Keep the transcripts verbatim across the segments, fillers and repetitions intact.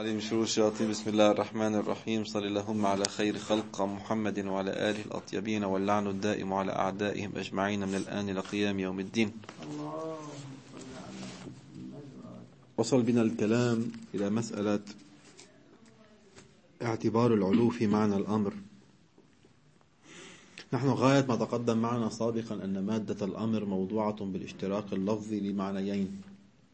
علي من شرور الشياطين. بسم الله الرحمن الرحيم. صل اللهم على خير خلق محمد وعلى آله الأطيبين، واللعن الدائم على أعدائهم أجمعين من الآن لقيام يوم الدين. وصل بنا الكلام إلى مسألة اعتبار العلو في معنى الأمر. نحن غاية ما تقدم معنا سابقا أن مادة الأمر موضوعة بالاشتراك اللفظي لمعنيين.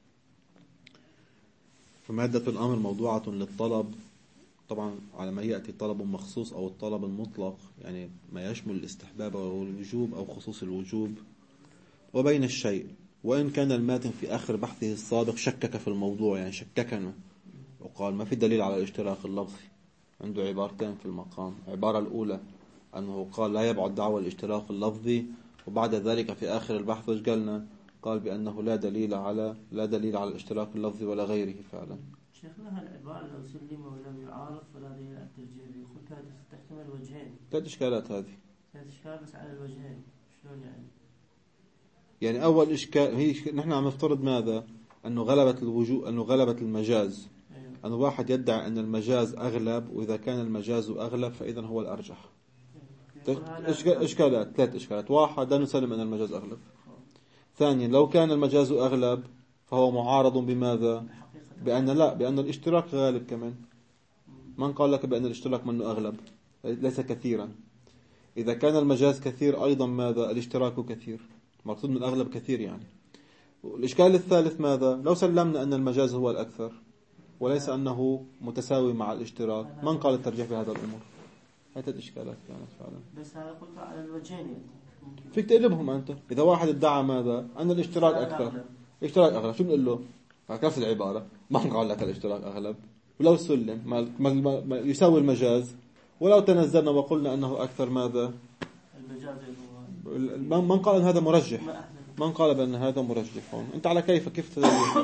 فمادة الأمر موضوعة للطلب، طبعا على ما يأتي طلب مخصوص أو الطلب المطلق، يعني ما يشمل الاستحباب أو الوجوب أو خصوص الوجوب، وبين الشيء. وإن كان الماتن في آخر بحثه السابق شكك في الموضوع، يعني شككنا وقال ما في دليل على الاشتراك اللفظي. عنده عبارتين في المقام. العبارة الأولى أنه قال لا يبعد دعوى الاشتراك اللفظي، وبعد ذلك في آخر البحث وش قالنا؟ قال بأنه لا دليل على لا دليل على الاشتراك اللفظي ولا غيره. فعلا شيخنا هالعبارة لو سلم ولم يعارض فلا دليل على الترجيح، قلت هذه تحتمل وجهين. ثلاث إشكالات هذه. ثلاث إشكال بس على الوجهين، شلون يعني؟ يعني أول إشكال هي نحن عم نفترض ماذا؟ أنه غلبت الوجوب، أنه غلبت المجاز. أيوه. أن واحد يدعي أن المجاز أغلب، وإذا كان المجاز أغلب فإذا هو الأرجح. إشكالات ثلاث إشكالات. واحد، لا نسلم أن المجاز أغلب. ثانيا، لو كان المجاز أغلب فهو معارض بماذا؟ بأن لا بأن الاشتراك غالب كمان. من قال لك بأن الاشتراك منه أغلب؟ ليس كثيرا. إذا كان المجاز كثير أيضا ماذا؟ الاشتراك كثير. مقصود من الأغلب كثير يعني. الإشكال الثالث ماذا؟ لو سلمنا أن المجاز هو الأكثر وليس أنه متساوي مع الاشتراك، من قال الترجيح بهذا الأمور؟ هذه الإشكالات كانت فعلا. بس هذا قلت على الوجهين. فيك تقلبهم أنت. إذا واحد ادعى ماذا؟ أن الاشتراك أكثر، الاشتراك أغلب، شو بنقول له؟ نفس العبارة، ما قال لك الاشتراك أغلب. ولو سلم ما, ما, ما يساوي المجاز، ولو تنزلنا وقلنا أنه أكثر ماذا؟ المجاز من قال أن هذا مرجح؟ من قال بأن هذا مرجح؟ هون أنت على كيف كيف تدلل؟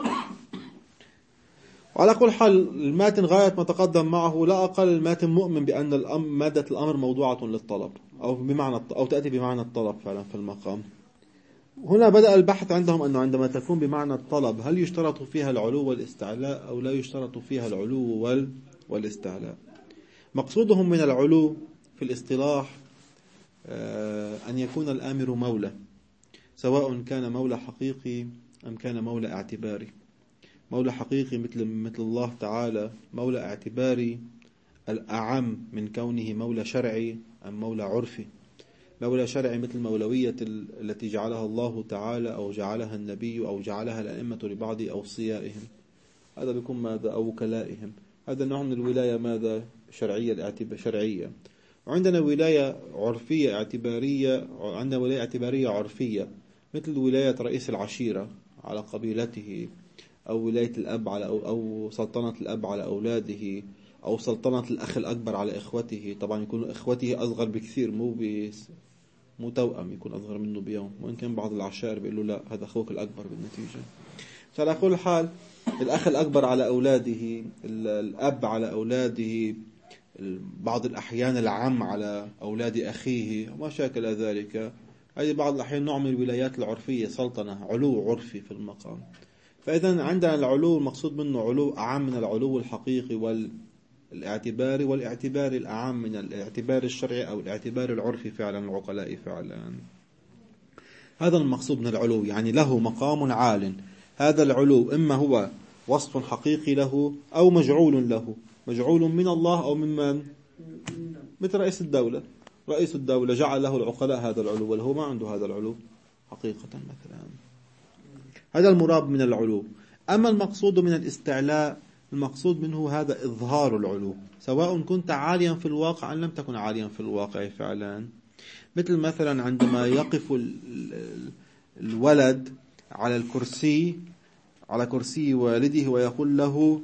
وعلى كل حال الماتن غاية ما تقدم معه لا أقل الماتن مؤمن بأن الأمر مادة الأمر موضوعة للطلب، أو بمعنى أو تأتي بمعنى الطلب فعلا في المقام. هنا بدأ البحث عندهم أنه عندما تكون بمعنى الطلب هل يشترط فيها العلو والاستعلاء أو لا يشترط فيها العلو والاستعلاء. مقصودهم من العلو في الاصطلاح أن يكون الآمر مولى، سواء كان مولى حقيقي أم كان مولى اعتباري. مولى حقيقي مثل مثل الله تعالى، مولى اعتباري الأعم من كونه مولى شرعي أم مولى عرفي. مولى شرعي مثل مولوية التي جعلها الله تعالى أو جعلها النبي أو جعلها الأئمة لبعض أوصيائهم، هذا بيكون ماذا؟ أو وكلائهم. هذا نوع من الولاية ماذا؟ شرعية شرعية. وعندنا ولاية عرفية اعتبارية، عندنا ولاية اعتبارية عرفية مثل ولاية رئيس العشيرة على قبيلته، أو ولاية الأب على أو, أو سلطنة الأب على أولاده، أو سلطنة الأخ الأكبر على إخوته. طبعا يكون إخوته أصغر بكثير، مو بس مو توأم، يكون أصغر منه بيوم. وإن كان بعض العشائر بيقولوا لا هذا أخوك الأكبر بالنتيجة. فعلى كل حال الأخ الأكبر على أولاده، الأب على أولاده، بعض الأحيان العم على أولاد أخيه وما شاكل ذلك. هذه بعض الأحيان نوع من الولايات العرفية، سلطنة، علو عرفي في المقام. فإذا عندنا العلو المقصود منه علو أعم من العلو الحقيقي والاعتباري، والاعتباري الأعم من الاعتبار الشرعي أو الاعتبار العرفي فعلا العقلاء فعلا. هذا المقصود من العلو، يعني له مقام عال. هذا العلو إما هو وصف حقيقي له أو مجعول له، مجعول من الله أو ممن؟ مثل رئيس الدولة. رئيس الدولة جعل له العقلاء هذا العلو وله ما عنده هذا العلو حقيقة مثلا. هذا المراد من العلو. أما المقصود من الاستعلاء، المقصود منه هذا إظهار العلو، سواء كنت عاليا في الواقع أم لم تكن عاليا في الواقع فعلا. مثل مثلا عندما يقف الولد على الكرسي على كرسي والده ويقول له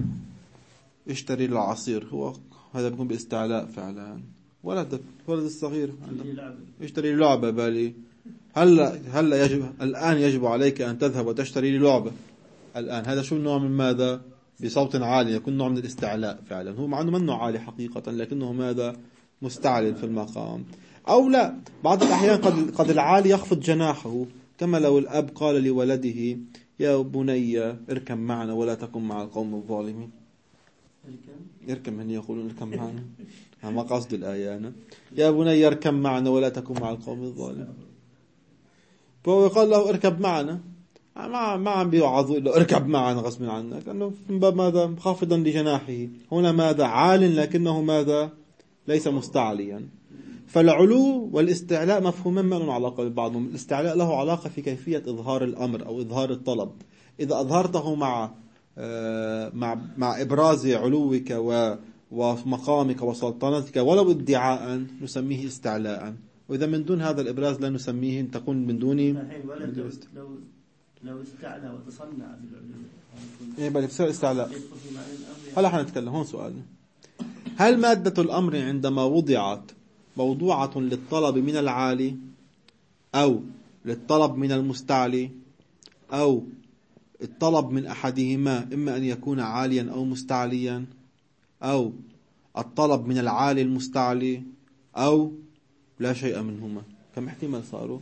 اشتري العصير، هو هذا بيكون باستعلاء فعلا. ولد ولد الصغير اشتري لعبة، بالي هلا هلا يجب الآن يجب عليك أن تذهب وتشتري لي لعبة الآن. هذا شو نوع من ماذا؟ بصوت عالي، يكون نوع من الاستعلاء فعلا. هو مع أنه منه عالي حقيقة لكنه ماذا؟ مستعلن في المقام. أو لا، بعض الأحيان قد قد العالي يخفض جناحه، كما لو الأب قال لولده يا بني اركب معنا ولا تكن مع القوم الظالمين. يركب من يقولون اركب معنا. ما قصد الآية أنا. يا بني يركب معنا ولا تكن مع القوم الظالمين. فهو يقال له اركب معنا، ما ما عم بيوعظوا له اركب معنا غصب عنك، انه من باب ماذا؟ خافضا لجناحه. هنا ماذا؟ عال لكنه ماذا؟ ليس مستعليا. فالعلو والاستعلاء مفهومين ما لهم علاقة ببعضهم. الاستعلاء له علاقة في كيفية إظهار الأمر أو إظهار الطلب. إذا أظهرته مع مع مع إبراز علوك ومقامك وسلطنتك ولو ادعاء نسميه استعلاء، وإذا من دون هذا الإبراز لا نسميه، تكون من دون لو لو استعلى وتصنع بالعلو إيه بل يصير استعلاء. هلا حنتكلم هون سؤال: هل مادة الأمر عندما وضعت موضوعة للطلب من العالي أو للطلب من المستعلي، أو الطلب من أحدهما إما أن يكون عاليا أو مستعليا، أو الطلب من العالي المستعلي، أو لا شيء منهما؟ كم احتمال صاروا؟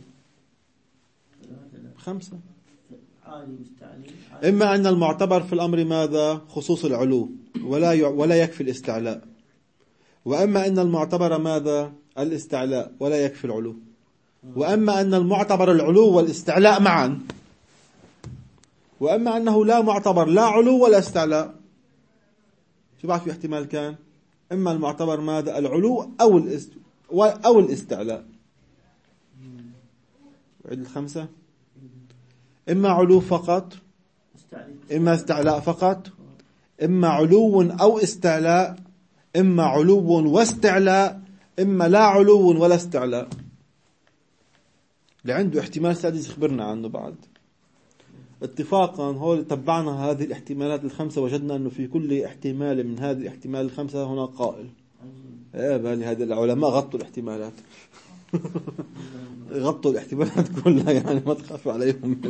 خمسة. إما أن المعتبر في الأمر ماذا؟ خصوص العلو ولا ولا يكفي الاستعلاء، وأما أن المعتبر ماذا؟ الاستعلاء ولا يكفي العلو، وأما أن المعتبر العلو والاستعلاء معا، وأما أنه لا معتبر لا علو ولا استعلاء. شو بعد في احتمال كان؟ إما المعتبر ماذا؟ العلو أو الاست أو الاستعلاء. عد الخمسة: إما علو فقط، إما استعلاء فقط، إما علو أو استعلاء، إما علو واستعلاء، إما لا علو ولا استعلاء. اللي عنده احتمال سادس يخبرنا عنه بعد. اتفاقا هو تبعنا هذه الاحتمالات الخمسة، وجدنا أنه في كل احتمال من هذه الاحتمال الخمسة هنا قائل. ايه بالي هذا العلماء غطوا الاحتمالات. غطوا الاحتمالات كلها، يعني ما تخاف عليهم.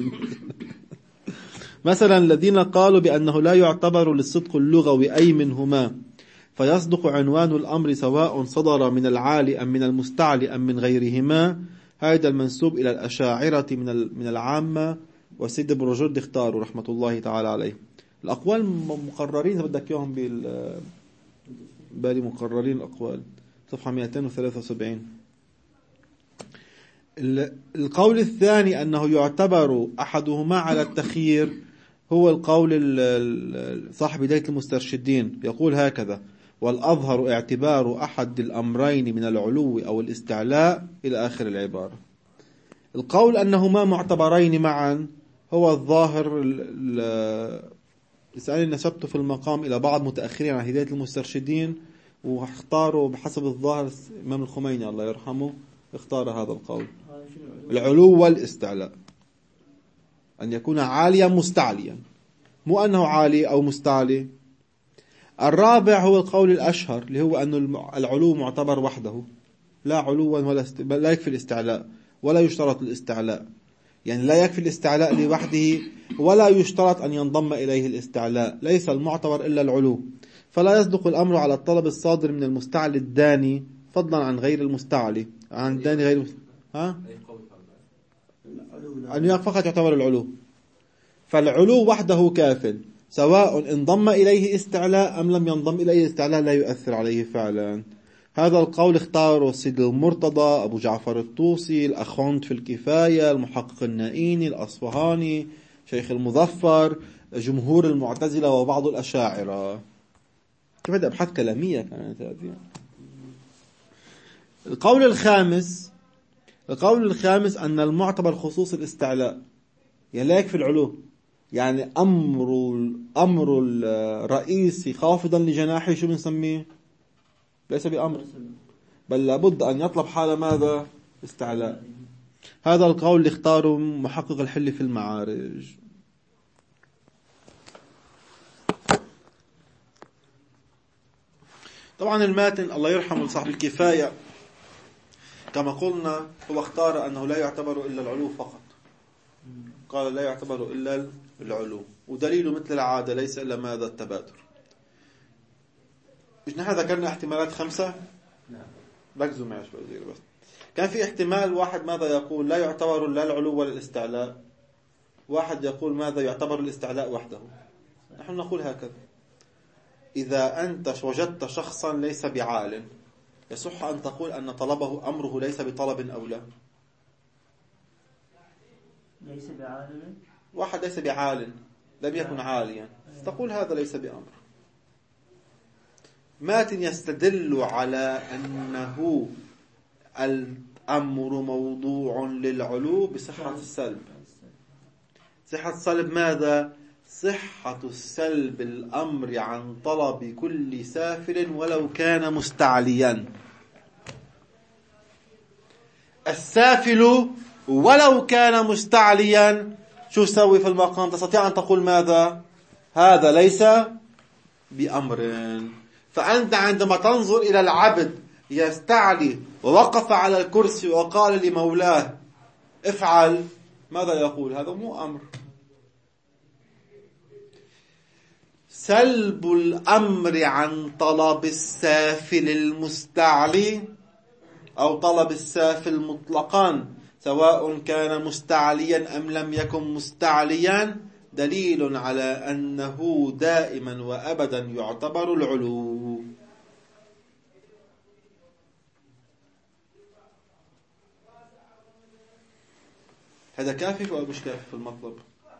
مثلا الذين قالوا بأنه لا يعتبر للصدق اللغوي أي منهما، فيصدق عنوان الأمر سواء صدر من العالي أم من المستعلي أم من غيرهما. هذا المنسوب إلى الأشاعرة من من العامة، وسيد بروجرد اختاروا رحمة الله تعالى عليه. الأقوال مقررين، بدك إياهم بال بالي مقررين الأقوال، صفحة مئتين وثلاثة وسبعين. القول الثاني أنه يعتبر أحدهما على التخيير، هو القول صاحب بداية المسترشدين، يقول هكذا: والأظهر اعتبار أحد الأمرين من العلو أو الاستعلاء إلى آخر العبارة. القول أنهما معتبرين معا هو الظاهر. لسألني نسبته في المقام إلى بعض متأخرين عن هداية المسترشدين، واختاروا بحسب الظاهر الإمام الخميني الله يرحمه اختار هذا القول، العلو والاستعلاء، أن يكون عاليا مستعليا، مو أنه عالي أو مستعلي. الرابع هو القول الأشهر، اللي هو أن العلو معتبر وحده، لا علوا ولا است... لا يكفي الاستعلاء ولا يشترط الاستعلاء، يعني لا يكفي الاستعلاء لوحده ولا يشترط أن ينضم إليه الاستعلاء، ليس المعتبر إلا العلو. فلا يصدق الأمر على الطلب الصادر من المستعلي الداني فضلا عن غير المستعلي، عن الداني غير المستعلي. ها؟ أن فقط يعتبر العلو، فالعلو وحده كاف، سواء انضم إليه استعلاء أم لم ينضم إليه استعلاء لا يؤثر عليه فعلا. هذا القول اختاره السيد المرتضى، أبو جعفر الطوسي، الأخوند في الكفاية، المحقق النائيني، الأصفهاني، شيخ المظفر، جمهور المعتزلة وبعض الأشاعرة. كيف هذه أبحاث كلامية كانت هذه. القول الخامس القول الخامس أن المعتبر خصوص الاستعلاء، يعني لا يكفي العلو، يعني أمر أمر الرئيس خافضا لجناحه شو بنسميه؟ ليس بأمر، بل لابد أن يطلب حال ماذا؟ استعلاء. هذا القول اللي اختاره محقق الحل في المعارج. طبعا الماتن الله يرحمه لصاحب الكفاية كما قلنا هو اختار أنه لا يعتبر إلا العلو فقط، قال لا يعتبر إلا العلو، ودليله مثل العادة ليس إلا ماذا؟ التبادر. مش نحن ذكرنا احتمالات خمسة؟ نعم. ركزوا معي شوي بس. كان في احتمال واحد ماذا يقول؟ لا يعتبر لا العلو ولا الاستعلاء. واحد يقول ماذا؟ يعتبر الاستعلاء وحده. نحن نقول هكذا. إذا أنت وجدت شخصا ليس بعال، يصح أن تقول أن طلبه أمره ليس بطلب أو لا؟ ليس بعالم، واحد ليس بعال، لم يكن عاليا، تقول هذا ليس بأمر. ماتن يستدل على أنه الأمر موضوع للعلو بصحة السلب. صحة السلب ماذا؟ صحة السلب الأمر عن طلب كل سافل ولو كان مستعليا. السافل ولو كان مستعليا شو سوي في المقام؟ تستطيع أن تقول ماذا؟ هذا ليس بأمر. فأنت عندما تنظر إلى العبد يستعلي ووقف على الكرسي وقال لمولاه افعل، ماذا يقول؟ هذا مو أمر. سلب الأمر عن طلب السافل المستعلي أو طلب السافل مطلقا سواء كان مستعليا أم لم يكن مستعليا دليل على أنه دائما وأبدا يعتبر العلو. هذا كافي ولا مش كافي في المطلب؟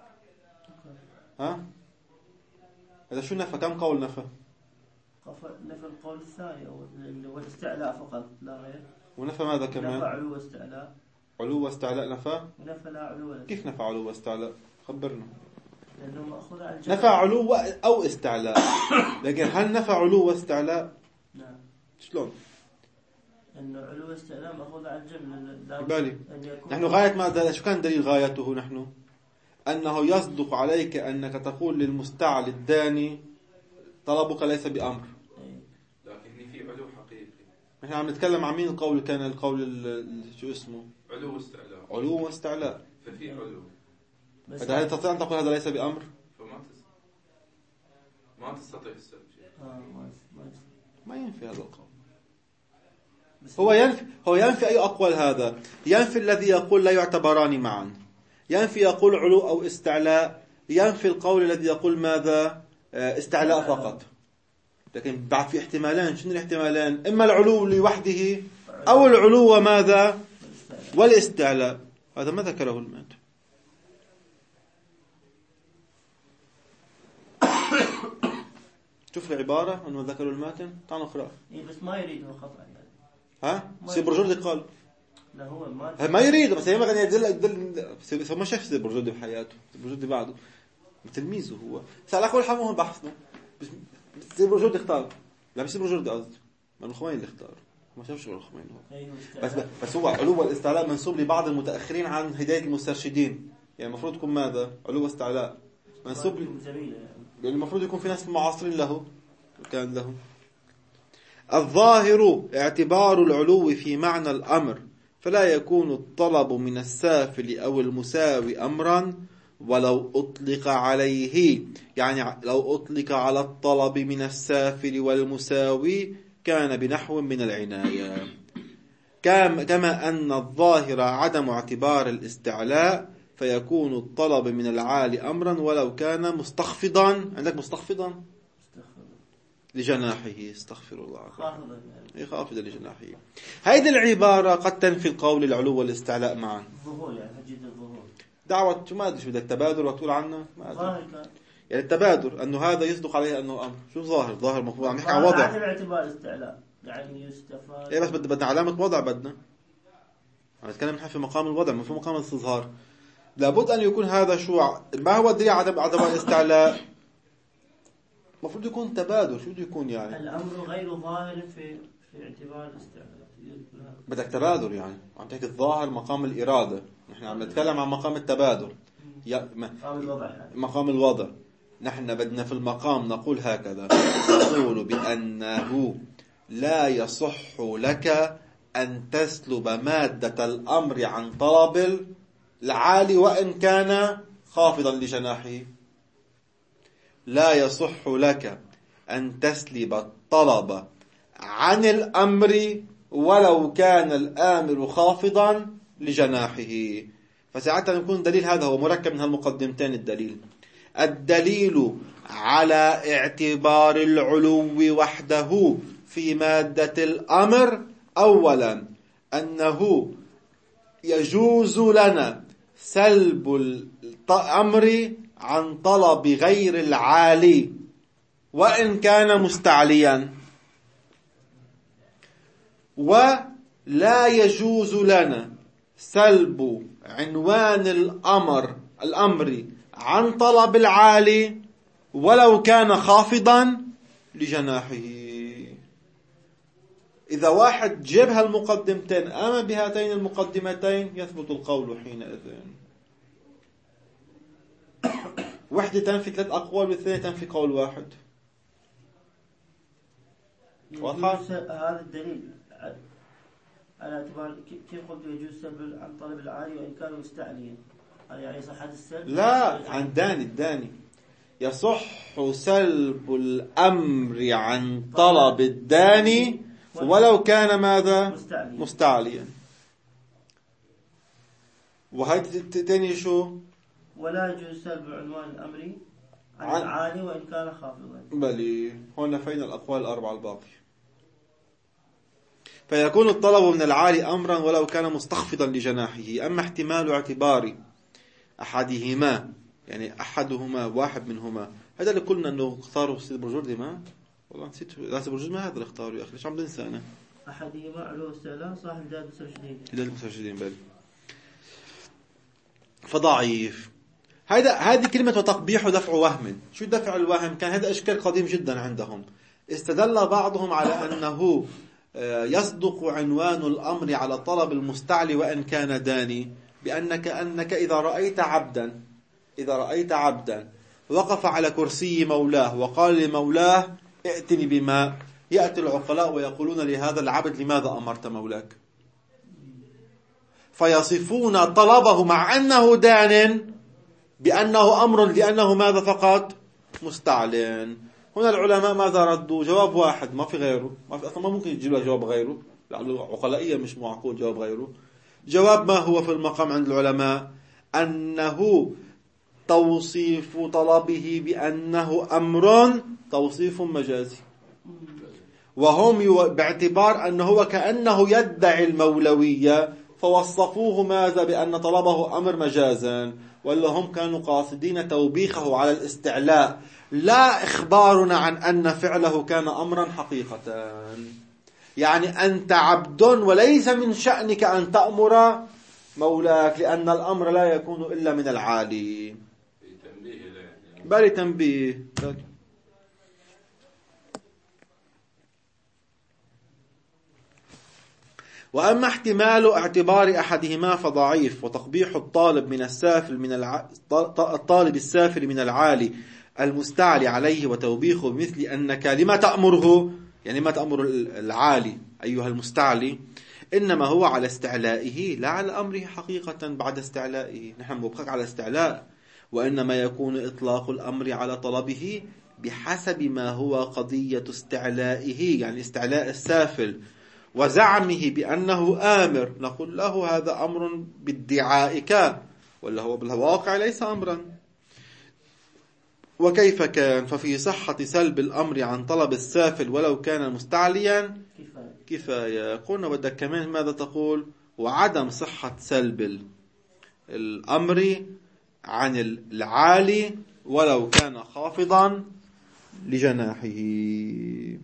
ها؟ هذا شو نفى؟ كم قول نفى؟ نفى القول الثاني اللي هو الاستعلاء فقط لا غير. ونفى ماذا كمان؟ نفى علو واستعلاء. علو واستعلاء نفى؟ ونفى لا علو ولا. كيف نفى علو واستعلاء؟ خبرنا. لأنه مأخوذ عن الجمع. نفى علو أو استعلاء، لكن هل نفى علو واستعلاء؟ نعم. شلون؟ إنه علو واستعلاء مأخوذ عن الجمع. بالي. نحن غاية ماذا؟ شو كان دليل غايته نحن؟ أنه يصدق عليك أنك تقول للمستعلي الداني طلبك ليس بأمر. لكن في علو حقيقي. نحن عم نتكلم عن مين القول؟ كان القول شو اسمه؟ علو واستعلاء. علو واستعلاء. ففي علو. هل تستطيع أن تقول هذا ليس بأمر؟ فما تستطيع. ما تستطيع السلب شيء. آه ما ما ينفي هذا القول. هو ينفي هو ينفي أي أقوال هذا؟ ينفي الذي يقول لا يعتبران معا، ينفي يقول علو أو استعلاء، ينفي القول الذي يقول ماذا؟ استعلاء فقط. لكن بعد في احتمالان. شنو الاحتمالان؟ إما العلو لوحده أو العلو وماذا؟ والاستعلاء. هذا ما ذكره الماتن. شوف العبارة أنه ذكروا الماتن. تعال نقرأ. إيه بس ما يريده خطأ يعني. ها؟ سيبرجردي قال لا هو ما ما يريد، بس هي ما كان يدل يدل ما شاف سيبرجردي بحياته. سيبرجردي بعده تلميذه هو. سأل أخوه الحموه بحثنا. بس سيبرجردي اختار. لا مش سيبرجردي قصدي. ما الخميني اللي اختار. ما شافش غير الخميني هو. أيوه بس بس هو علو والاستعلاء منسوب لبعض المتأخرين عن هداية المسترشدين. يعني المفروض يكون ماذا؟ علو واستعلاء منسوب يعني. المفروض يكون في ناس معاصرين له كان له. الظاهر اعتبار العلو في معنى الأمر، فلا يكون الطلب من السافل أو المساوي أمرا ولو أطلق عليه. يعني لو أطلق على الطلب من السافل والمساوي كان بنحو من العناية. كما أن الظاهر عدم اعتبار الاستعلاء، فيكون الطلب من العالي أمرا ولو كان مستخفضا. عندك مستخفضا لجناحه، استغفر الله، خافضا لجناحه. هذه العبارة قد تنفي القول العلو والاستعلاء معا. الظهور يعني حجة الظهور. دعوة شو ما أدري شو بدك تبادر وتقول عنه ما أدري. يعني التبادر أنه هذا يصدق عليه أنه أمر. شو ظاهر؟ ظاهر مفروض عم نحكي عن وضع. عدم اعتبار الاستعلاء يعني يستفاد. إيه بس بدنا بدنا علامة وضع بدنا. عم نتكلم نحن في مقام الوضع ما في مقام الاستظهار. لابد أن يكون هذا شو ما هو الدليل عدم عدم الاستعلاء. المفروض يكون تبادل. شو بده يكون يعني؟ الأمر غير ظاهر في في اعتبار الاستعلاء. بدك تبادل يعني. عم تحكي الظاهر مقام الإرادة. نحن عم نتكلم عن مقام التبادل. مقام الوضع يعني. مقام الوضع. نحن بدنا في المقام نقول هكذا. نقول بأنه لا يصح لك أن تسلب مادة الأمر عن طلب العالي وإن كان خافضا لجناحه. لا يصح لك أن تسلب الطلب عن الأمر ولو كان الآمر خافضا لجناحه. فساعتها يكون دليل هذا هو مركب من هالمقدمتين. الدليل الدليل على اعتبار العلو وحده في مادة الأمر. أولا أنه يجوز لنا سلب الأمر عن طلب غير العالي وإن كان مستعليا، ولا يجوز لنا سلب عنوان الأمر الأمر عن طلب العالي ولو كان خافضا لجناحه. إذا واحد جاب هالمقدمتين آمن بهاتين المقدمتين يثبت القول حينئذ. وحدة تنفي ثلاث أقوال والثانية تنفي قول واحد. واضحة؟ هذا الدليل على اعتبار كيف قلت يجوز سلب عن طلب العالي وإن كان مستعليا، هذا يعني صحة السلب؟ لا، عن داني الداني يصح سلب الأمر عن طلب الداني ولو كان ماذا؟ مستعليا, مستعليا. وهي تاني شو؟ ولا يجوز سلب عنوان الأمر عن, عن العالي وإن كان خافضا. بلي هون فين الأقوال الأربعة الباقية. فيكون الطلب من العالي أمرا ولو كان مستخفضا لجناحه. أما احتمال اعتبار أحدهما، يعني أحدهما واحد منهما، هذا اللي قلنا أنه اختاروا سيد برجردي. ما والله نسيت، لا سيد برجردي ما هذا اللي اختاروا يا أخي، ليش عم بنسى أنا؟ أحدهما علو استعلاء صاحب داد المسترشدين. داد المسترشدين بل فضعيف. هذا هذه كلمة وتقبيح ودفع وهم. شو دفع الوهم؟ كان هذا إشكال قديم جدا عندهم. استدل بعضهم على أنه يصدق عنوان الأمر على طلب المستعلي وإن كان داني، بأنك أنك إذا رأيت عبدا إذا رأيت عبدا وقف على كرسي مولاه وقال لمولاه ائتني بماء، يأتي العقلاء ويقولون لهذا العبد لماذا أمرت مولاك؟ فيصفون طلبه مع أنه دان بأنه أمر لأنه ماذا فقط؟ مستعلن. هنا العلماء ماذا ردوا؟ جواب واحد، ما في غيره، ما في أصلا ما ممكن يجيب له جواب غيره، لأنه عقلائية مش معقول جواب غيره. جواب ما هو في المقام عند العلماء؟ أنه توصيف طلبه بأنه أمر توصيف مجازي، وهم باعتبار أنه هو كأنه يدعي المولوية فوصفوه ماذا؟ بأن طلبه أمر مجازا، ولا هم كانوا قاصدين توبيخه على الاستعلاء، لا إخبارنا عن أن فعله كان أمرا حقيقة. يعني أنت عبد وليس من شأنك أن تأمر مولاك، لأن الأمر لا يكون إلا من العالي. بل تنبيه. وأما احتمال اعتبار أحدهما فضعيف، وتقبيح الطالب من السافل من الع... الطالب السافل من العالي المستعلي عليه وتوبيخه بمثل أنك لما تأمره، يعني ما تأمر العالي أيها المستعلي، إنما هو على استعلائه لا على أمره حقيقة بعد استعلائه. نحن نبقى على استعلاء، وإنما يكون إطلاق الأمر على طلبه بحسب ما هو قضية استعلائه، يعني استعلاء السافل وزعمه بأنه آمر، نقول له هذا أمر بادعائك، ولا هو بالواقع ليس أمرا. وكيف كان؟ ففي صحة سلب الأمر عن طلب السافل ولو كان مستعليا كفاية. قلنا بدك كمان ماذا تقول؟ وعدم صحة سلب الأمر عن العالي ولو كان خافضا لجناحه.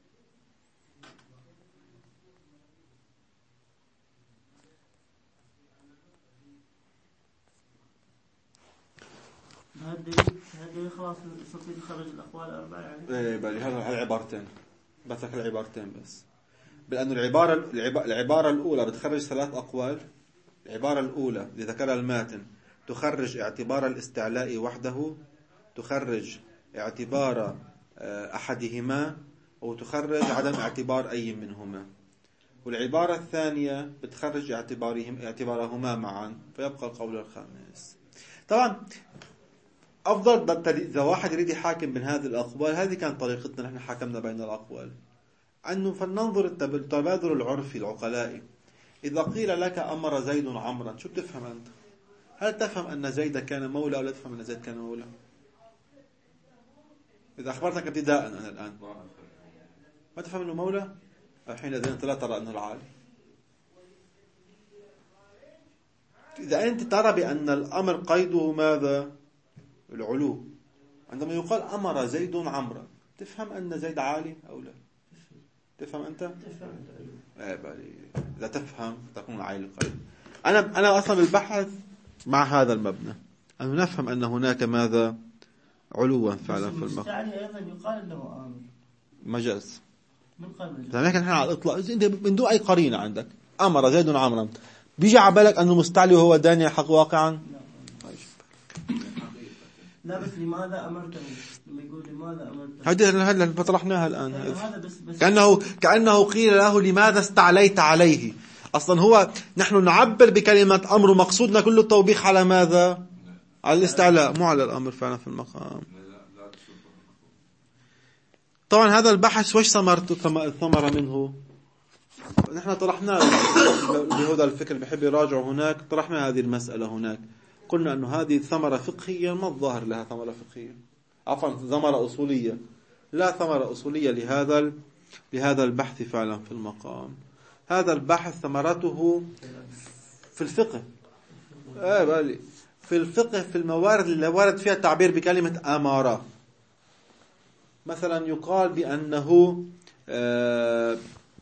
هذا خلاص نستطيع نخرج الأقوال الأربعة يعني. إيه بلي هذا العبارتين بس، لك العبارتين بس، لأنه العبارة العبارة الأولى بتخرج ثلاث أقوال. العبارة الأولى اللي ذكرها الماتن تخرج اعتبار الاستعلاء وحده، تخرج اعتبار أحدهما، وتخرج عدم اعتبار أي منهما. والعبارة الثانية بتخرج اعتبارهم اعتبارهما معا، فيبقى القول الخامس. طبعا أفضل إذا واحد يريد يحاكم بين هذه الأقوال، هذه كانت طريقتنا نحن حاكمنا بين الأقوال، أنه فلننظر التبادل العرفي العقلائي. إذا قيل لك أمر زيد عمرا، شو بتفهم أنت؟ هل تفهم أن زيد كان مولى أو لا تفهم أن زيد كان مولى؟ إذا أخبرتك ابتداء أنا الآن ما تفهم أنه مولى حينئذ أنت لا ترى أنه العالي. إذا أنت ترى بأن الأمر قيده ماذا؟ العلو. عندما يقال أمر زيد عمرا تفهم أن زيد عالي أو لا؟ تفهم أنت؟ تفهم. إذا تفهم تكون عالي القيد. أنا أنا أصلا البحث مع هذا المبنى أن نفهم أن هناك ماذا؟ علوا فعلا في المقام. المستعلي أيضا يقال أنه آمر مجاز من قبل. لكن احنا على الإطلاق أنت من دون أي قرينة عندك أمر زيد عمرا بيجي على بالك أنه مستعلي وهو داني حق واقعا؟ لا بس لماذا أمرته؟ لما يقول لماذا أمرته هذه هلا بطرحناها الآن. هذا بس بس كأنه كأنه قيل له لماذا استعليت عليه. أصلا هو نحن نعبر بكلمة أمر مقصودنا كل التوبيخ على ماذا؟ على الاستعلاء مو على الأمر فعلا في المقام. طبعا هذا البحث وش ثمرته ثمرة منه؟ نحن طرحنا بهذا الفكر بحب يراجع هناك طرحنا هذه المسألة هناك قلنا أنه هذه ثمرة فقهية ما الظاهر لها ثمرة فقهية عفوا ثمرة أصولية لا ثمرة أصولية لهذا لهذا البحث فعلا في المقام. هذا البحث ثمرته في الفقه آه بالي في الفقه في الموارد اللي ورد فيها التعبير بكلمة أمارة. مثلا يقال بأنه آه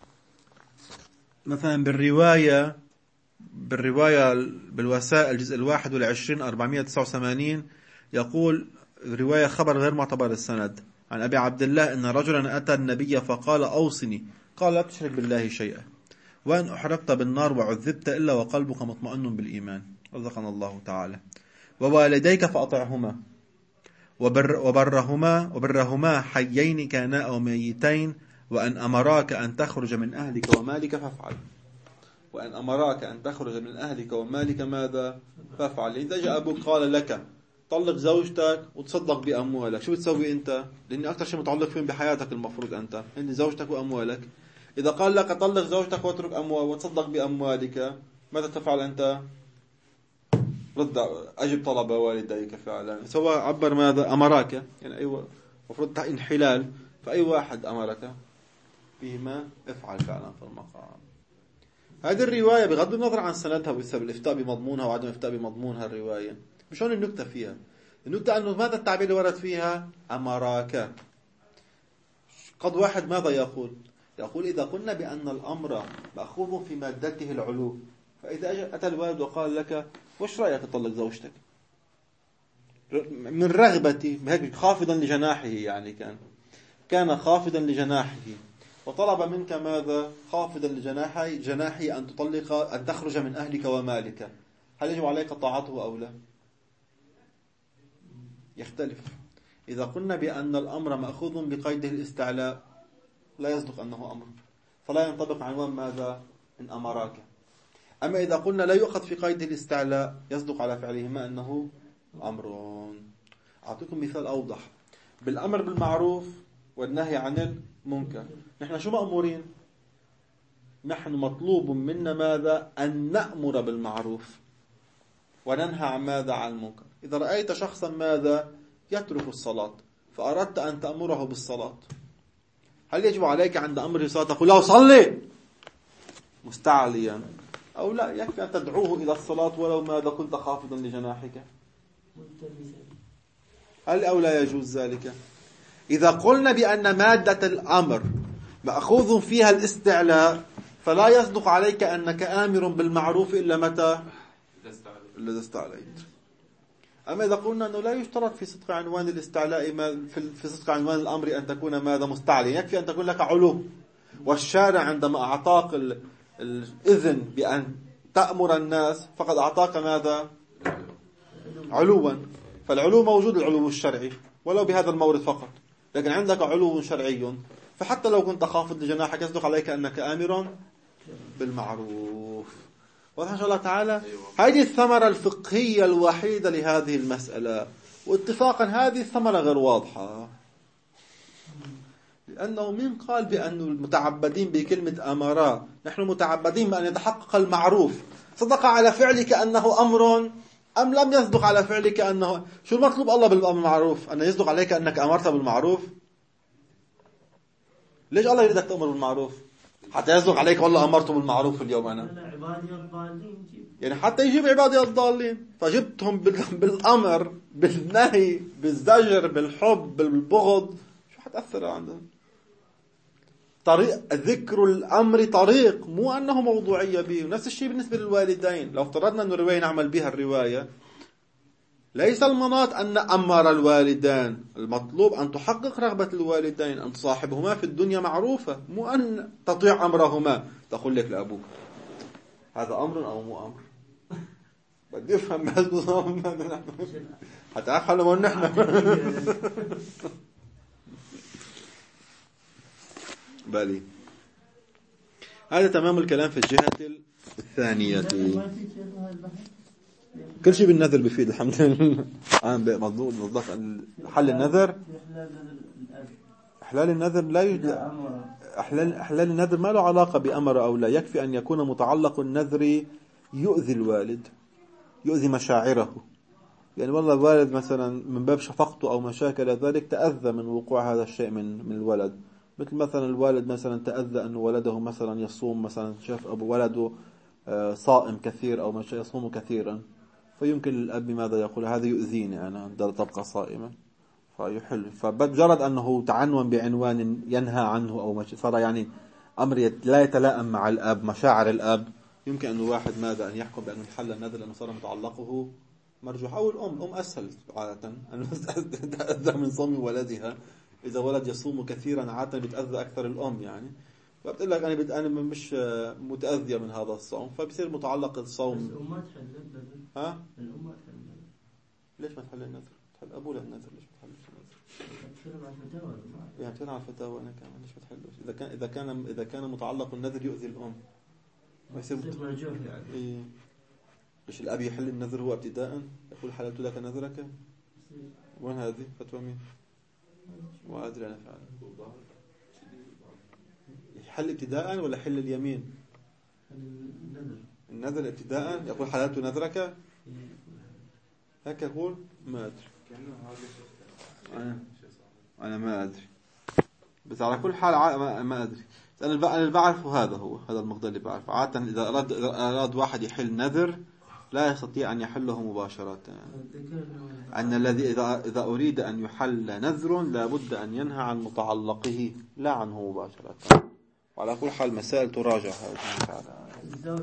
مثلا بالرواية بالرواية بالوسائل الجزء الواحد والعشرين أربعمائة وتسعة وثمانين يقول رواية خبر غير معتبر السند عن أبي عبد الله أن رجلا أتى النبي فقال أوصني قال لا تشرك بالله شيئا وأن أحرقت بالنار وعذبت إلا وقلبك مطمئن بالإيمان رزقنا الله تعالى ووالديك فأطعهما وبر وبرهما وبرهما حيين كانا أو ميتين وأن أمراك أن تخرج من أهلك ومالك فافعل وأن أمراك أن تخرج من أهلك ومالك ماذا فافعل. إذا جاء أبوك قال لك طلق زوجتك وتصدق بأموالك شو بتسوي أنت؟ لأن أكثر شيء متعلق فيهم بحياتك المفروض أنت إن زوجتك وأموالك. إذا قال لك طلق زوجتك واترك أموال وتصدق بأموالك ماذا تفعل أنت؟ رد أجب طلب والديك فعلا. سواء عبر ماذا أمراك يعني أيوة مفروض انحلال فأي واحد أمرك بما افعل فعلا في المقام. هذه الرواية بغض النظر عن سندها وبسبب الإفتاء بمضمونها وعدم الإفتاء بمضمونها الرواية مش هون النكتة فيها. النكتة أنه ماذا التعبير اللي ورد فيها أمراك. قد واحد ماذا يقول يقول إذا قلنا بأن الأمر مأخوذ في مادته العلو فإذا أتى الوالد وقال لك وش رأيك تطلق زوجتك من رغبتي هيك خافضا لجناحه يعني كان كان خافضا لجناحه وطلب منك ماذا خافضا لجناحه جناحي أن تطلق أن تخرج من أهلك ومالك هل يجب عليك طاعته أو لا؟ يختلف. إذا قلنا بأن الأمر مأخوذ بقيده الاستعلاء لا يصدق أنه أمر فلا ينطبق عنوان ماذا إن أمراك. أما إذا قلنا لا يؤخذ في قيد الاستعلاء يصدق على فعلهما أنه أمر. أعطيكم مثال أوضح بالأمر بالمعروف والنهي عن المنكر. نحن شو مأمورين؟ نحن مطلوب منا ماذا أن نأمر بالمعروف وننهى عن ماذا عن المنكر. إذا رأيت شخصا ماذا يترك الصلاة فأردت أن تأمره بالصلاة هل يجب عليك عند أمر الصلاة تقول له صلي مستعليا أو لا يكفي أن تدعوه إلى الصلاة ولو ماذا كنت خافضا لجناحك؟ هل أو لا يجوز ذلك؟ إذا قلنا بأن مادة الأمر مأخوذ فيها الاستعلاء فلا يصدق عليك أنك آمر بالمعروف إلا متى؟ إلا استعليت. أما إذا قلنا أنه لا يشترط في صدق عنوان الاستعلاء في صدق عنوان الأمر أن تكون ماذا مستعلي يكفي أن تكون لك علو والشارع عندما أعطاك الإذن بأن تأمر الناس فقد أعطاك ماذا علوا فالعلو موجود العلو الشرعي ولو بهذا المورد فقط لكن عندك علو شرعي فحتى لو كنت خافض لجناحك يصدق عليك أنك آمر بالمعروف. واضح إن شاء الله تعالى. هذه الثمرة الفقهية الوحيدة لهذه المسألة واتفاقا هذه الثمرة غير واضحة لأنه من قال بأن المتعبدين بكلمة أمراء نحن متعبدين بأن يتحقق المعروف صدق على فعلك أنه أمر أم لم يصدق على فعلك أنه شو المطلوب الله بالمعروف؟ أن يصدق عليك أنك أمرت بالمعروف. ليش الله يريدك تأمر بالمعروف؟ حتى يصدق عليك والله أمرت بالمعروف اليوم أنا. عبادي الضالين يعني حتى يجيب عبادي الضالين، فجبتهم بالأمر بالنهي بالزجر بالحب بالبغض، شو حتأثر عندهم؟ طريق ذكر الأمر طريق، مو أنه موضوعية به. ونفس الشيء بالنسبة للوالدين. لو افترضنا أن الرواية نعمل بها الرواية، ليس المناط أن نأمر الوالدان، المطلوب أن تحقق رغبة الوالدين، أن تصاحبهما في الدنيا معروفة، مو أن تطيع أمرهما. تقول لك لأبوك هذا أمر أو مو أمر؟ بدي أفهم بس نظام حتى أخلوا من نحن بالي. هذا تمام الكلام في الجهة الثانية. كل شيء بالنذر بفيد الحمد لله. أنا مضبوط مضبوط حل النذر. إحلال النذر لا يوجد. إحلال إحلال النذر ما له علاقة بأمر أو لا. يكفي أن يكون متعلق النذر يؤذي الوالد، يؤذي مشاعره. يعني والله الوالد مثلا من باب شفقته أو مشاكل ذلك تأذى من وقوع هذا الشيء من من الولد. مثل مثلا الوالد مثلا تأذى أن ولده مثلا يصوم، مثلا شاف أبو ولده صائم كثير أو مش يصوم كثيرا، فيمكن الأب ماذا يقول؟ هذا يؤذيني أنا تبقى صائما، فيحل. فبجرد أنه تعنون بعنوان ينهى عنه أو مش صار يعني أمر لا يتلائم مع الأب مشاعر الأب، يمكن أن الواحد ماذا أن يحكم بأنه الحل النذر لأنه صار متعلقه مرجوح. أو الأم الأم أسهل عادة أن تتأذى من صوم ولدها. إذا ولد يصوم كثيرا عادة بتأذى أكثر الأم يعني. فبتقول لك أنا بد... أنا مش متأذية من هذا الصوم، فبصير متعلق الصوم. الأم ما تحل النذر. ها؟ الأم ما تحل النذر. ليش ما تحل النذر؟ تحل أبوه للنذر، ليش ما تحلش النذر؟ تكلم عن الفتاوى. يعني تكلم عن الفتاوى أنا كمان، ليش ما تحلوش؟ إذا كان إذا كان إذا كان متعلق النذر يؤذي الأم. ما يصير مت... مرجوح يعني. إيه. ليش الأب يحل النذر هو ابتداء؟ يقول حللت لك نذرك؟ وين هذه فتوى مين؟ ما أدري أنا فعلا. حل ابتداء ولا حل اليمين؟ النذر. النذر ابتداء يقول حللت نذرك؟ هيك يقول؟ ما أدري. أنا أنا ما أدري. بس على كل حال ما ما أدري. أنا اللي بعرفه هذا هو هذا المقدار اللي بعرفه. عادة إذا أراد إذا أراد واحد يحل نذر لا يستطيع أن يحله مباشرة. أن الذي إذا إذا أريد أن يحل نذر لا بد أن ينهى عن متعلقه لا عنه مباشرة. وعلى كل حال مسائل تراجع هذه. الزوج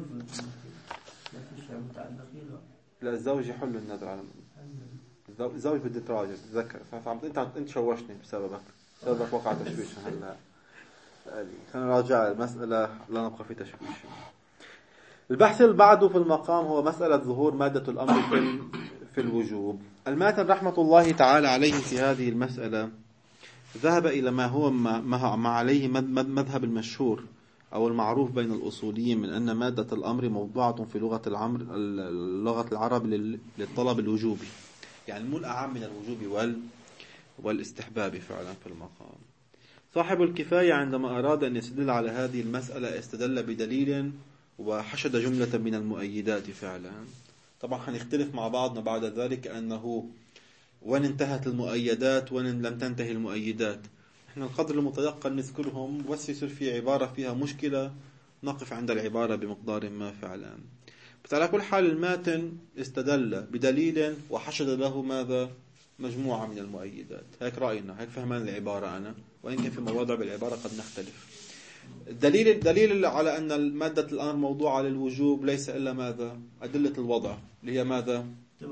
متعلقين. لا الزوج يحل النذر على الزوج بدي تراجع تذكر. أنت أنت شوشني بسببك بسببك وقع تشويش هلا. خلينا نراجع المسألة لا نبقى في تشويش. البحث اللي بعده في المقام هو مسألة ظهور مادة الأمر في في الوجوب. الماتن رحمة الله تعالى عليه في هذه المسألة ذهب إلى ما هو ما, ما عليه مذهب المشهور أو المعروف بين الأصوليين من أن مادة الأمر موضوعة في لغة العمر لغة العرب للطلب الوجوبي، يعني مو الأعم من الوجوب وال والاستحباب فعلا في المقام. صاحب الكفاية عندما أراد أن يستدل على هذه المسألة استدل بدليل وحشد جملة من المؤيدات فعلا. طبعا هنختلف مع بعضنا بعد ذلك أنه وين انتهت المؤيدات وين لم تنتهي المؤيدات. احنا القدر المتيقن نذكرهم، بس يصير في عبارة فيها مشكلة نقف عند العبارة بمقدار ما فعلا. بس على كل حال الماتن استدل بدليل وحشد له ماذا؟ مجموعة من المؤيدات. هيك رأينا، هيك فهمان العبارة أنا، وإن كان في مواضع بالعبارة قد نختلف. الدليل الدليل على أن مادة الأمر موضوعة للوجوب ليس إلا ماذا؟ أدلة الوضع اللي هي ماذا؟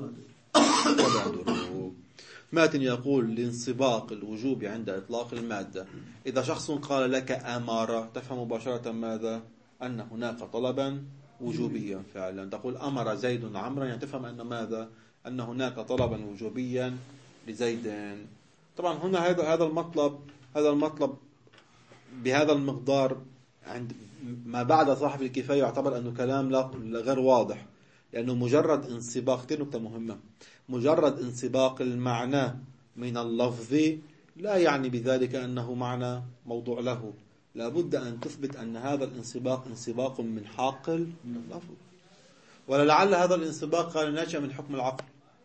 تبادل. ماتن يقول لانصباق الوجوب عند إطلاق المادة. إذا شخص قال لك أمر تفهم مباشرة ماذا؟ أن هناك طلبا وجوبيا فعلا. تقول أمر زيد عمرا يعني تفهم أن ماذا؟ أن هناك طلبا وجوبيا لزيد. طبعا هنا هذا هذا المطلب هذا المطلب بهذا المقدار عند ما بعد صاحب الكفاية يعتبر أنه كلام لا غير واضح، لأنه مجرد انسباق. كثير نقطة مهمة، مجرد انسباق المعنى من اللفظ لا يعني بذلك أنه معنى موضوع له. لابد أن تثبت أن هذا الانسباق انسباق من حاقل من اللفظ. ولعل هذا الانسباق كان ناشئا من حكم العقل،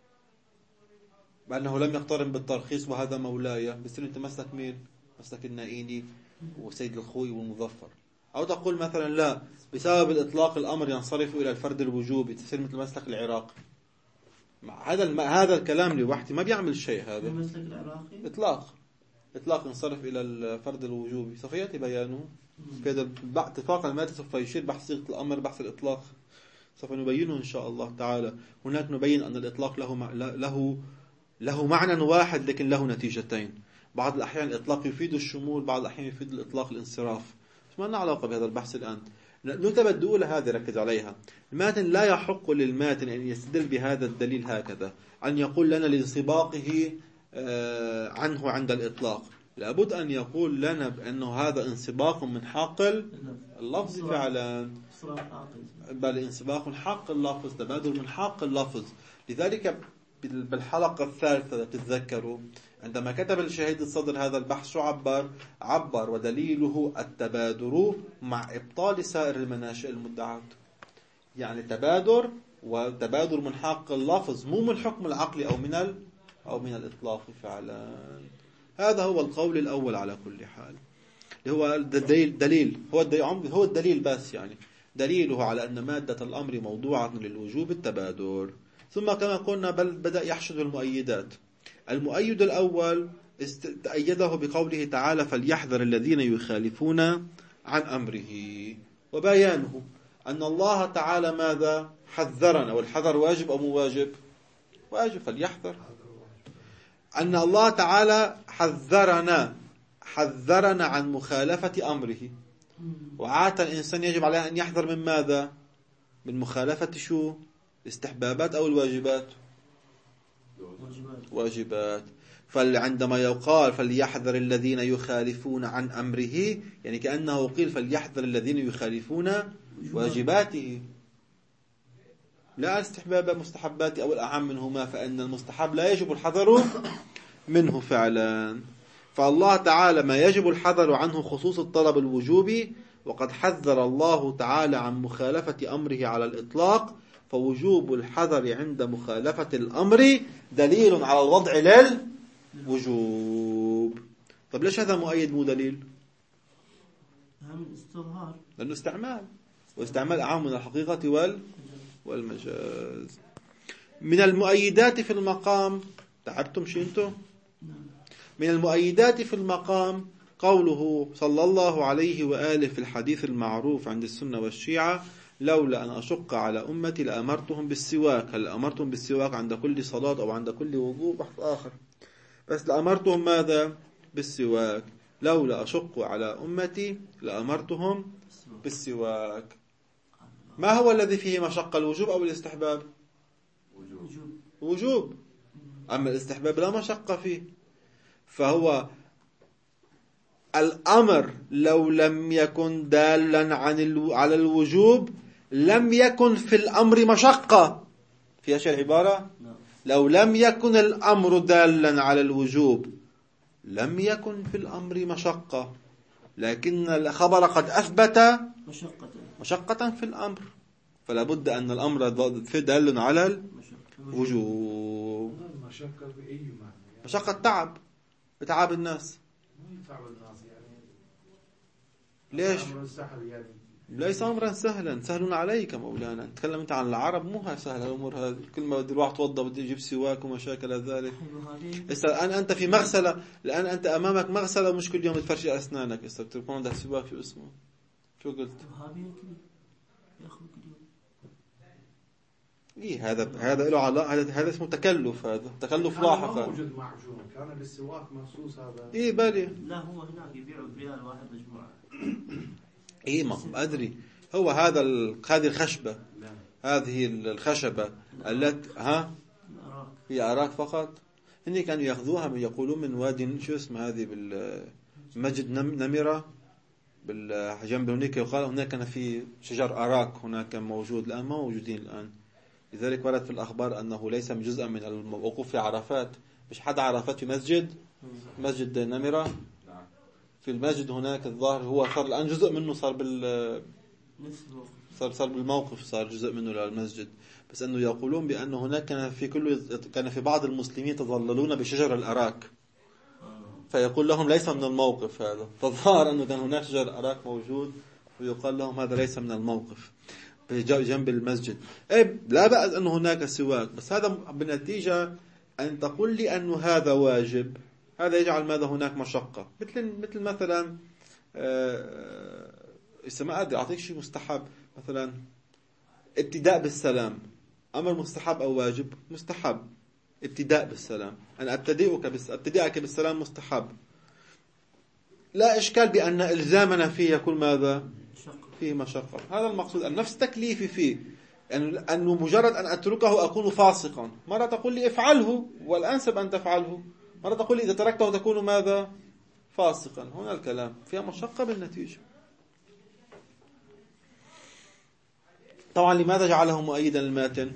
بأنه لم يقترن بالترخيص وهذا مولاي، بصير أنت مسلك مين؟ مسلك النائيني وسيد الخوي والمظفر. أو تقول مثلا لا، بسبب الإطلاق الأمر ينصرف إلى الفرد الوجوبي، تصير مثل مسلك العراقي. هذا الم... هذا الكلام لوحده ما بيعمل شيء. هذا المسلك العراقي إطلاق إطلاق ينصرف إلى الفرد الوجوبي، سوف يأتي بيانه في هذا اتفاق المادة، سوف يشير بحث صيغة الأمر بحث الإطلاق، سوف نبينه إن شاء الله تعالى. هناك نبين أن الإطلاق له مع... له له معنى واحد لكن له نتيجتين. بعض الأحيان الإطلاق يفيد الشمول، بعض الأحيان يفيد الإطلاق الانصراف. ما لنا علاقة بهذا البحث الآن. نقطة بدي أقولها هذه ركز عليها. الماتن لا يحق للماتن أن يستدل بهذا الدليل هكذا، أن يقول لنا لانصباقه عنه عند الإطلاق. لابد أن يقول لنا بأنه هذا انصباق من حق اللفظ فعلا، بل انصباق من حق اللفظ، تبادل من حق اللفظ. لذلك بالحلقة الثالثة تتذكروا عندما كتب الشهيد الصدر هذا البحث شو عبر؟ عبر ودليله التبادر مع إبطال سائر المناشئ المدعاة. يعني تبادر وتبادر من حق اللفظ، مو من حكم العقل أو من ال أو من الإطلاق فعلا. هذا هو القول الأول على كل حال، اللي هو الدليل دليل هو الدليل هو الدليل بس، يعني دليله على أن مادة الأمر موضوعة للوجوب التبادر. ثم كما قلنا بل بدأ يحشد المؤيدات. المؤيد الأول تأيده بقوله تعالى فليحذر الذين يخالفون عن أمره، وبيانه أن الله تعالى ماذا حذرنا، والحذر واجب أو مو واجب؟ واجب، فليحذر. أن الله تعالى حذرنا حذرنا عن مخالفة أمره، وعادة الإنسان يجب عليه أن يحذر من ماذا؟ من مخالفة شو؟ الاستحبابات أو الواجبات؟ واجبات. فعندما يقال فليحذر الذين يخالفون عن أمره، يعني كأنه قيل فليحذر الذين يخالفون واجباته، لا استحباب مستحبات أو الأعم منهما، فإن المستحب لا يجب الحذر منه فعلا. فالله تعالى ما يجب الحذر عنه خصوص الطلب الوجوبي، وقد حذر الله تعالى عن مخالفة أمره على الإطلاق، فوجوب الحذر عند مخالفة الأمر دليل على الوضع للوجوب. طب ليش هذا مؤيد مو دليل؟ لأنه استعمال، واستعمال أعم من الحقيقة وال والمجاز. من المؤيدات في المقام، تعبتم شي انتو؟ من المؤيدات في المقام قوله صلى الله عليه وآله في الحديث المعروف عند السنة والشيعة لولا أن أشق على أمتي لأمرتهم بالسواك. هل أمرتهم بالسواك عند كل صلاة أو عند كل وضوء؟ بحث آخر. بس لأمرتهم ماذا؟ بالسواك. لولا أشق على أمتي لأمرتهم بالسواك. ما هو الذي فيه مشقة، الوجوب أو الاستحباب؟ وجوب. وجوب. أما الاستحباب لا مشقة فيه. فهو الأمر لو لم يكن دالا عن على الوجوب لم يكن في الأمر مشقة. في أشياء العبارة لو لم يكن الأمر دالا على الوجوب لم يكن في الأمر مشقة، لكن الخبر قد أثبت مشقة مشقة في الأمر، فلا بد أن الأمر دال على الوجوب. مشقة بأي معنى؟ مشقة تعب، بتعب الناس. ليش؟ ليس أمرا سهلا. سهل عليك مولانا. تكلم أنت عن العرب، مو هاي سهلة الأمور هذه. كل ما بده الواحد توضأ بده يجيب سواك ومشاكل ذلك. إسا الآن أنت في مغسلة، الآن أنت أمامك مغسلة مش كل يوم تفرش أسنانك. إسا تكون عندك سواك شو اسمه؟ شو قلت؟ إيه هذا هذا له علاقة، هذا هذا اسمه تكلف، هذا تكلف لاحق. موجود معجون كان بالسواك مخصوص هذا. إيه بالي. لا هو هناك يبيعوا بريال واحد مجموعة. إيه ما أدري. هو هذا ال... هذه الخشبة، هذه الخشبة التي ها هي أراك فقط. هني كانوا يأخذوها من يقولون من وادي شو اسمه هذه بالمسجد نمرة بالجنب هناك، يقال هناك كان في شجر أراك هناك موجود، الآن ما موجودين الآن. لذلك ورد في الأخبار أنه ليس جزءا من الوقوف في عرفات. مش حد عرفات في مسجد مسجد نمرة في المسجد هناك الظاهر هو صار الآن جزء منه صار بال نسبه صار صار بالموقف، صار جزء منه للمسجد. بس أنه يقولون بأن هناك كان في كل كان في بعض المسلمين يتظللون بشجر الأراك، فيقول لهم ليس من الموقف هذا. فظهر أنه كان هناك شجر أراك موجود، ويقال لهم هذا ليس من الموقف جنب المسجد. إيه لا بأس أنه هناك سواك، بس هذا بالنتيجة أن تقول لي أنه هذا واجب، هذا يجعل ماذا هناك مشقة. مثل مثل مثلا إذا ما أدري أعطيك شيء مستحب، مثلا ابتداء بالسلام، أمر مستحب أو واجب؟ مستحب. ابتداء بالسلام، أنا أبتدئك بس أبتدئك بالسلام مستحب. لا إشكال بأن إلزامنا فيه يكون ماذا؟ فيه مشقة. هذا المقصود، النفس تكليفي فيه يعني أنه مجرد أن أتركه أكون فاسقا. مرة تقول لي افعله والأنسب أن تفعله، مرة تقول لي إذا تركته تكون ماذا؟ فاسقا. هنا الكلام فيها مشقة بالنتيجة. طبعا لماذا جعله مؤيدا للماتن؟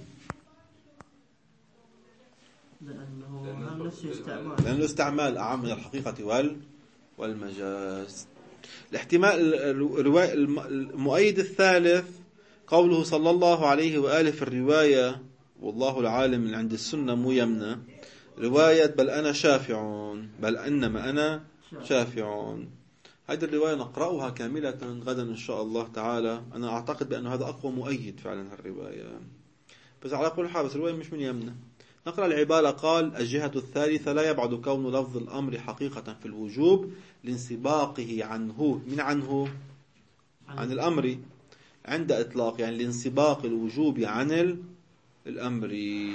لأنه نفسه استعمال، لأنه استعمال أعم من الحقيقة وال والمجاز. الاحتمال الرواية المؤيد الثالث قوله صلى الله عليه وآله في الرواية والله العالم اللي عند السنة مو يمنى، رواية بل أنا شافع، بل إنما أنا شافع. هذه الرواية نقرأها كاملة غدا إن شاء الله تعالى. أنا أعتقد بأن هذا أقوى مؤيد فعلا الرواية، بس على كل حال بس الرواية مش من يمنى. نقرأ العبارة. قال الجهة الثالثة لا يبعد كون لفظ الأمر حقيقة في الوجوب لانسباقه عنه من عنه عن الأمر عند إطلاق، يعني لانسباق الوجوب عن الأمر.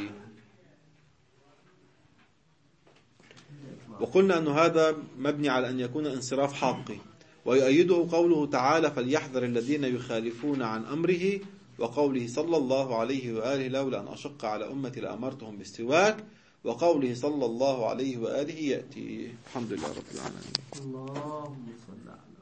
وقلنا أن هذا مبني على أن يكون انصراف حقي، ويؤيده قوله تعالى فليحذر الذين يخالفون عن أمره، وقوله صلى الله عليه وآله لولا أن أشق على أمتي لأمرتهم بالسواك، وقوله صلى الله عليه وآله يأتي. الحمد لله رب العالمين. اللهم صل على